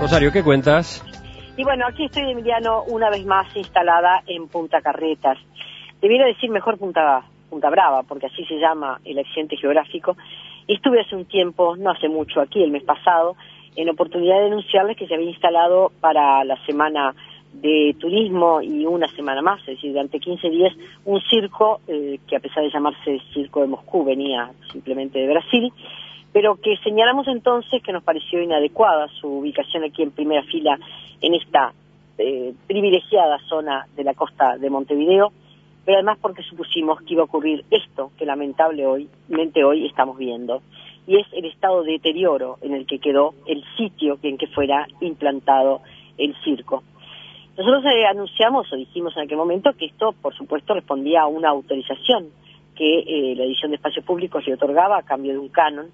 Rosario, ¿qué cuentas? Y bueno, aquí estoy, Emiliano, una vez más instalada en Punta Carretas. Debiera decir mejor Punta Brava, porque así se llama el accidente geográfico. Estuve hace un tiempo, no hace mucho, aquí el mes pasado, en oportunidad de denunciarles que se había instalado para la semana de turismo y una semana más, es decir, durante 15 días, un circo que a pesar de llamarse Circo de Moscú venía simplemente de Brasil, pero que señalamos entonces que nos pareció inadecuada su ubicación aquí en primera fila en esta privilegiada zona de la costa de Montevideo, pero además porque supusimos que iba a ocurrir esto que lamentablemente hoy estamos viendo, y es el estado de deterioro en el que quedó el sitio en que fuera implantado el circo. Nosotros anunciamos o dijimos en aquel momento que esto, por supuesto, respondía a una autorización que la División de Espacios Públicos le otorgaba a cambio de un canon.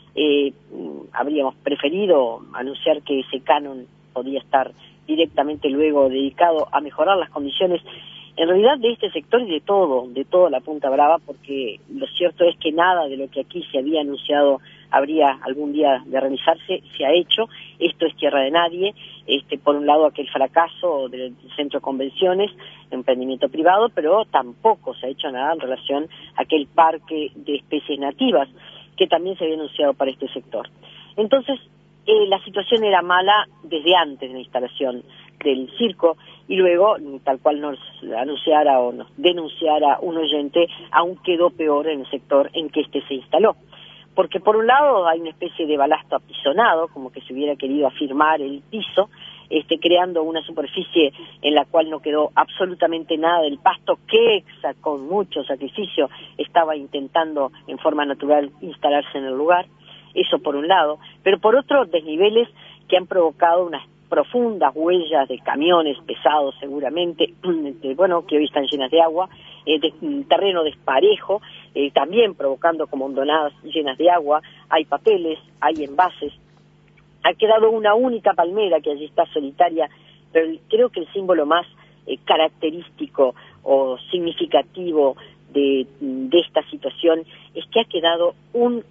Habríamos preferido anunciar que ese canon podía estar directamente luego dedicado a mejorar las condiciones, en realidad, de este sector y de toda la Punta Brava, porque lo cierto es que nada de lo que aquí se había anunciado habría algún día de realizarse se ha hecho. Esto es tierra de nadie. Por un lado, aquel fracaso del centro de convenciones, emprendimiento privado, pero tampoco se ha hecho nada en relación a aquel parque de especies nativas que también se había anunciado para este sector. Entonces, la situación era mala desde antes de la instalación del circo, y luego, tal cual nos anunciara o nos denunciara un oyente, aún quedó peor en el sector en que se instaló. Porque por un lado hay una especie de balasto apisonado, como que se hubiera querido afirmar el piso, creando una superficie en la cual no quedó absolutamente nada del pasto que con mucho sacrificio estaba intentando en forma natural instalarse en el lugar. Eso por un lado, pero por otro, desniveles que han provocado unas profundas huellas de camiones pesados seguramente, que hoy están llenas de agua, de terreno desparejo, también provocando como hondonadas llenas de agua. Hay papeles, hay envases. Ha quedado una única palmera que allí está solitaria, pero creo que el símbolo más característico o significativo de esta situación es que ha quedado un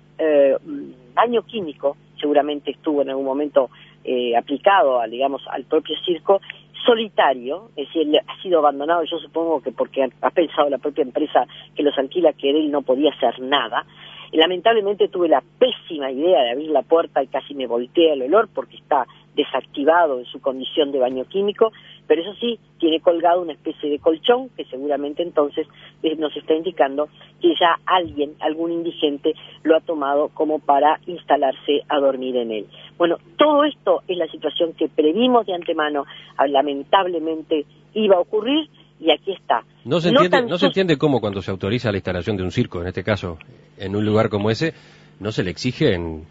baño químico, seguramente estuvo en algún momento aplicado al propio circo, solitario, es decir, ha sido abandonado, yo supongo que porque ha pensado la propia empresa que los alquila que él no podía hacer nada. Lamentablemente tuve la pésima idea de abrir la puerta y casi me voltea el olor porque está desactivado en su condición de baño químico, pero eso sí, tiene colgado una especie de colchón que seguramente entonces nos está indicando que ya algún indigente lo ha tomado como para instalarse a dormir en él. Bueno, todo esto es la situación que previmos de antemano, lamentablemente iba a ocurrir, y aquí está. No se entiende cómo cuando se autoriza la instalación de un circo, en este caso, en un lugar como ese, no se le exigen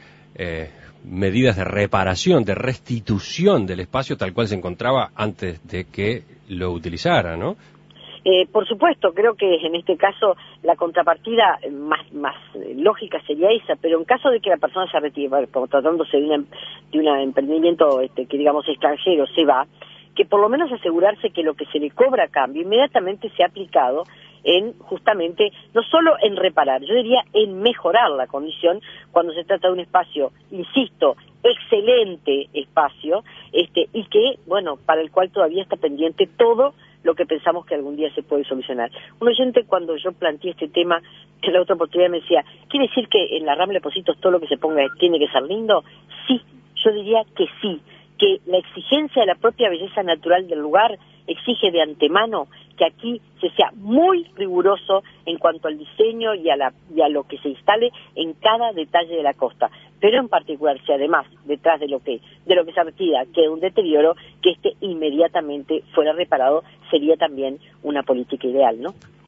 medidas de reparación, de restitución del espacio tal cual se encontraba antes de que lo utilizara, ¿no? Por supuesto, creo que en este caso la contrapartida más lógica sería esa, pero en caso de que la persona se retire, como tratándose de un emprendimiento que digamos extranjero, se va, que por lo menos asegurarse que lo que se le cobra a cambio inmediatamente sea aplicado en justamente, no solo en reparar, yo diría en mejorar la condición cuando se trata de un espacio, insisto, excelente espacio, y que, bueno, para el cual todavía está pendiente todo lo que pensamos que algún día se puede solucionar. Un oyente, cuando yo planteé este tema en la otra oportunidad, me decía, ¿quiere decir que en la Rambla de Pocitos todo lo que se ponga tiene que ser lindo? Sí, yo diría que sí, que la exigencia de la propia belleza natural del lugar exige de antemano que aquí se sea muy riguroso en cuanto al diseño y a lo que se instale en cada detalle de la costa, pero en particular si además detrás de lo que se retira queda un deterioro, que inmediatamente fuera reparado, sería también una política ideal, ¿no?